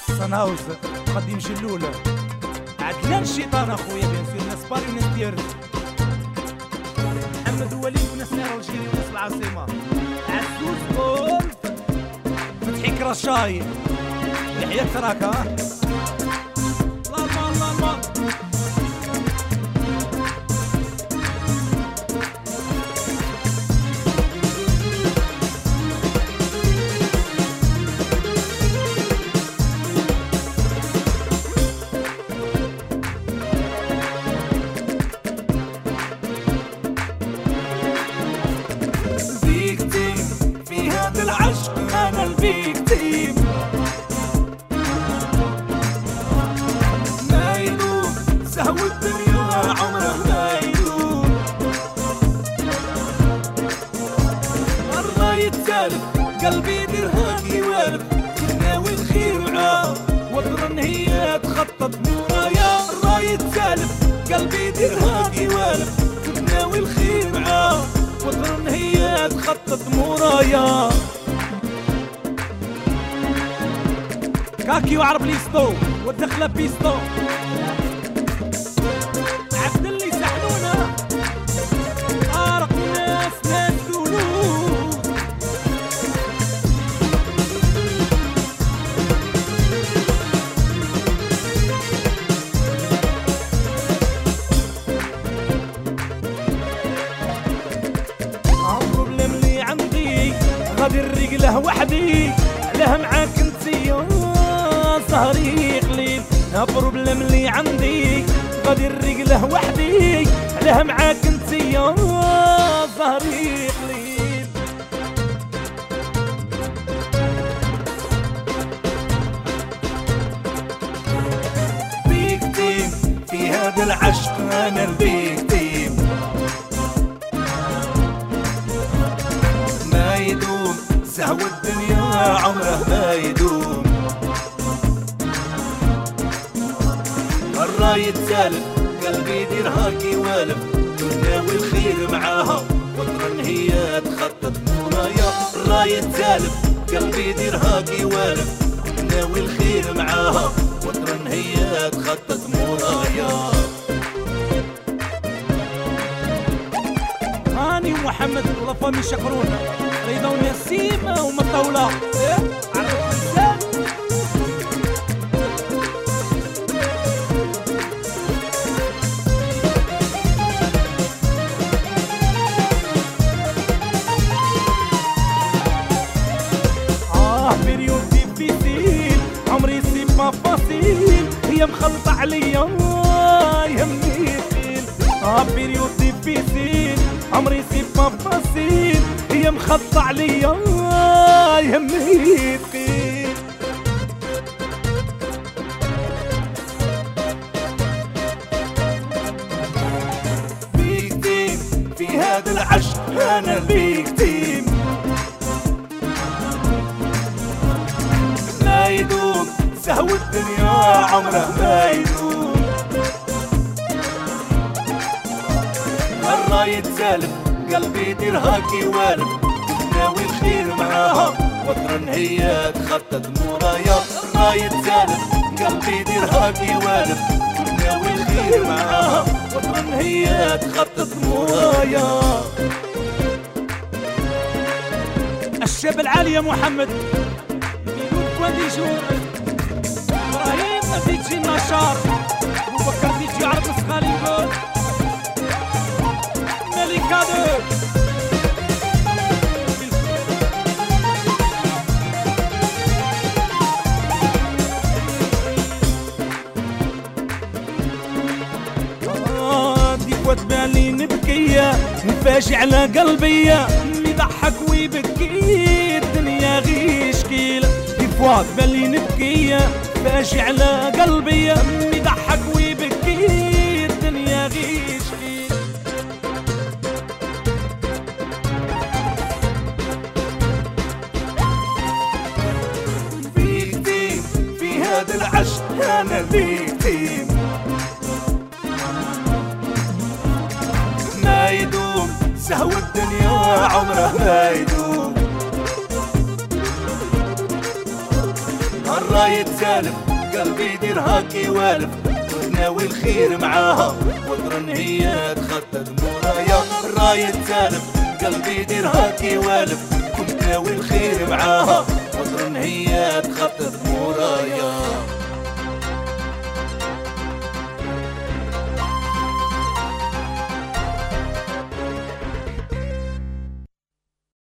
صنهاوز قد يمشي الاولى عدلان الشيطان اخويا بيان سور ناس باري وناس ديارت محمد وليد وناس الجيري وناس العاصمه عزوز بول فتحي كراشاي لحية تراكا الله العشق انا الفيكتيم ما يدوم سهو الدنيا عمره ما يدوم مرة يتسالف قلبي درهان يوالف ناوي الخير معاه وطرن هي تخطط مورايا مرة يتسالف قلبي درهان يوالف ناوي الخير معاه وطرن هي تخطط مورايا كاكي وعرب ليستو والدخله بيستو عبد اللي سحلونا طارق ناس دولو البروبليم اللي عندي غادي الرجله وحدي علاه معاك انتيا سهري قليل البروبليم اللي عندي غادي الرجله وحدي علاه معاك انتيا سهري قليل فيكتيم في هذا العشق انا الفيكتيم ما يدوم سهو الدنيا عمره ما يدوم مرة يتسالف قلبي ديرها كيوالف ناوي الخير معاها وطرن هي تخطط مورايا مرة يتسالف قلبي ديرها كيوالف ناوي الخير معاها وطرن هي تخطط مورايا هاني ومحمد والله يشكرونا رضا ونسيمة ومطولة عرفت الزان بيريود ديفيسيل عمري سي با فاسيل هي مخلطة عليا يهمني فيل بيريود ديفيسيل عمري سي با فاسيل هي مخلطة عليا يهمني فيل فيكتيم في هذا العشق انا الفيكتيم ما يدوم سهو الدنيا عمره ما يدوم مرة يتسالف قلبي ديرها كيوالف ناوي الخير معاها وطرن هي تخطط مورايا مرة يتسالف قلبي ديرها كيوالف ناوي الخير معاها وطرن هي تخطط مورايا الشاب العالي يا محمد وادي جور ابراهيم دي تجي نشار وبكر دي تجي عرض سخالي نقول ملكة دي وتبالي نبكية نفاشي على قلبية يضحك ويبكي الدنيا غير شكيلة فواك بالي نبكي فاشي على قلبي يضحك ويبكي الدنيا غيش فيكتيم في هذا العشق انا فيكتيم ما يدوم سهو الدنيا عمره ما يدوم الراية تسالف قلبي يدير هاكي والف وناوي الخير معاها وطرن هي تخطط مورايا الراية تسالف قلبي يدير هاكي والف كنت ناوي الخير معاها وطرن هي تخطط مورايا